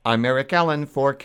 I'm Eric Allen for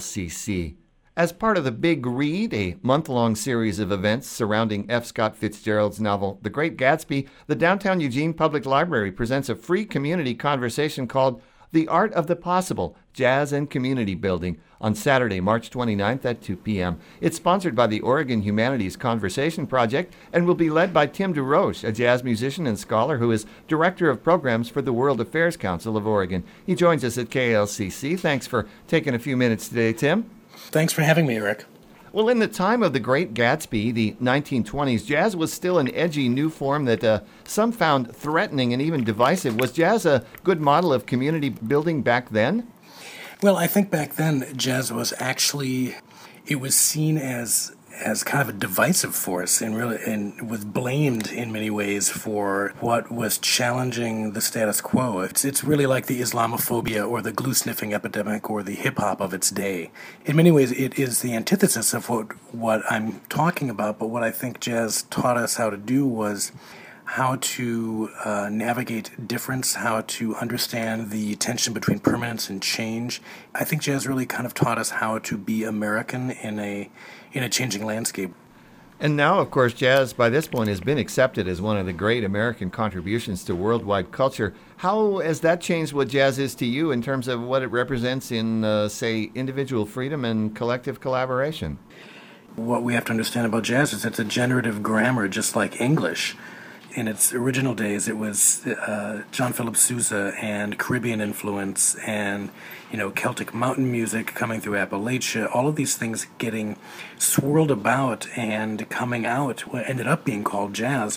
KLCC. As part of the Big Read, a month-long series of events surrounding F. Scott Fitzgerald's novel The Great Gatsby, the Downtown Eugene Public Library presents a free community conversation called The Art of the Possible, Jazz and Community Building on Saturday, March 29th at 2 p.m. It's sponsored by the Oregon Humanities Conversation Project and will be led by Tim DeRoche, a jazz musician and scholar who is Director of Programs for the World Affairs Council of Oregon. He joins us at KLCC. Thanks for taking a few minutes today, Tim. Thanks for having me, Eric. Well, in the time of The Great Gatsby, the 1920s, jazz was still an edgy new form that some found threatening and even divisive. Was jazz a good model of community building back then? Well, I think back then jazz was actually, it was seen as kind of a divisive force and was blamed in many ways for what was challenging the status quo. It's really like the Islamophobia or the glue-sniffing epidemic or the hip-hop of its day. In many ways, it is the antithesis of what I'm talking about, but what I think jazz taught us how to do was how to navigate difference, how to understand the tension between permanence and change. I think jazz really kind of taught us how to be American in a changing landscape. And now, of course, jazz by this point has been accepted as one of the great American contributions to worldwide culture. How has that changed what jazz is to you in terms of what it represents in, say, individual freedom and collective collaboration? What we have to understand about jazz is it's a generative grammar just like English. In its original days, it was John Philip Sousa and Caribbean influence and, Celtic mountain music coming through Appalachia, all of these things getting swirled about and coming out, what ended up being called jazz.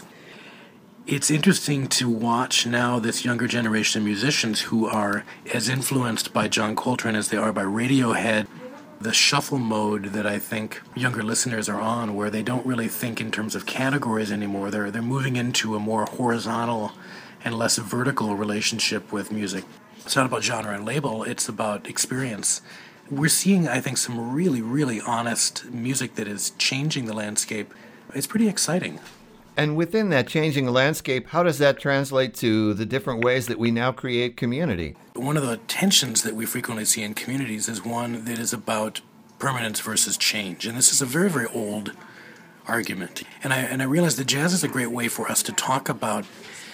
It's interesting to watch now this younger generation of musicians who are as influenced by John Coltrane as they are by Radiohead. The shuffle mode that I think younger listeners are on, where they don't really think in terms of categories anymore. They're moving into a more horizontal and less vertical relationship with music. It's not about genre and label, it's about experience. We're seeing, I think, some really, really honest music that is changing the landscape. It's pretty exciting. And within that changing landscape, how does that translate to the different ways that we now create community? One of the tensions that we frequently see in communities is one that is about permanence versus change. And this is a very, very old argument. And I realize that jazz is a great way for us to talk about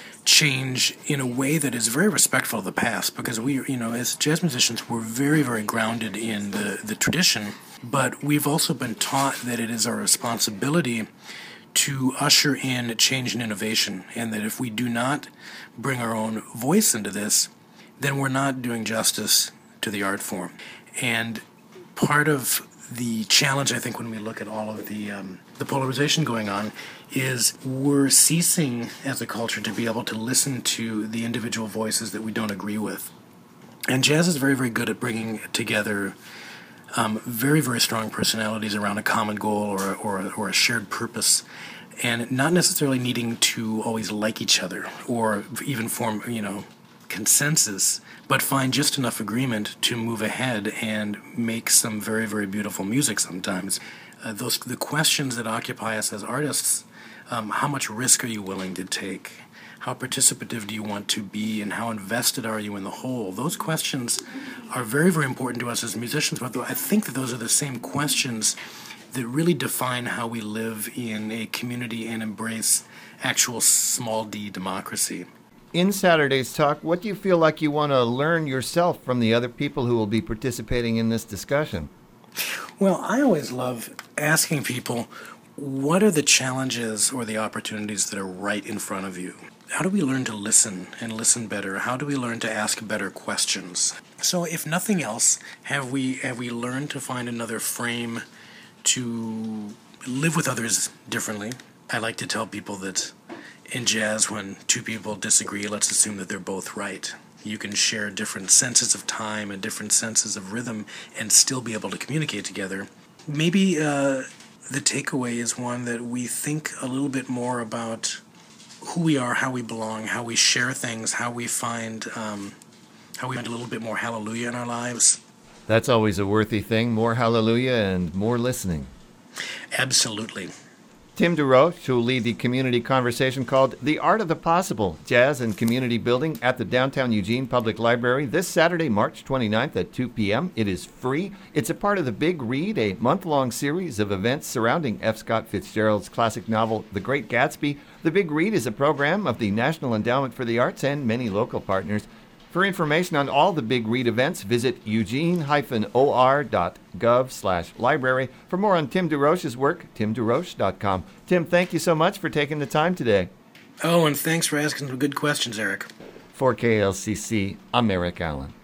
change in a way that is very respectful of the past, because we, as jazz musicians, we're very, very grounded in the tradition, but we've also been taught that it is our responsibility to usher in change and innovation, and that if we do not bring our own voice into this, then we're not doing justice to the art form. And part of the challenge, I think, when we look at all of the polarization going on, is we're ceasing as a culture to be able to listen to the individual voices that we don't agree with. And jazz is very, very good at bringing together very, very strong personalities around a common goal or a shared purpose, and not necessarily needing to always like each other or even form, consensus, but find just enough agreement to move ahead and make some very, very beautiful music sometimes. The questions that occupy us as artists, how much risk are you willing to take? How participative do you want to be, and how invested are you in the whole? Those questions are very, very important to us as musicians, but I think that those are the same questions that really define how we live in a community and embrace actual small d democracy. In Saturday's talk, what do you feel like you want to learn yourself from the other people who will be participating in this discussion? Well, I always love asking people, what are the challenges or the opportunities that are right in front of you? How do we learn to listen and listen better? How do we learn to ask better questions? So if nothing else, have we learned to find another frame to live with others differently? I like to tell people that in jazz, when two people disagree, let's assume that they're both right. You can share different senses of time and different senses of rhythm and still be able to communicate together. Maybe the takeaway is one that we think a little bit more about who we are, how we belong, how we share things, how we find a little bit more hallelujah in our lives. That's always a worthy thing, more hallelujah and more listening. Absolutely. Tim DeRoche, who will lead the community conversation called The Art of the Possible, Jazz and Community Building at the Downtown Eugene Public Library this Saturday, March 29th at 2 p.m. It is free. It's a part of the Big Read, a month-long series of events surrounding F. Scott Fitzgerald's classic novel, The Great Gatsby. The Big Read is a program of the National Endowment for the Arts and many local partners. For information on all the Big Read events, visit eugene-or.gov/library. For more on Tim DeRoche's work, timderoche.com. Tim, thank you so much for taking the time today. Oh, and thanks for asking some good questions, Eric. For KLCC, I'm Eric Allen.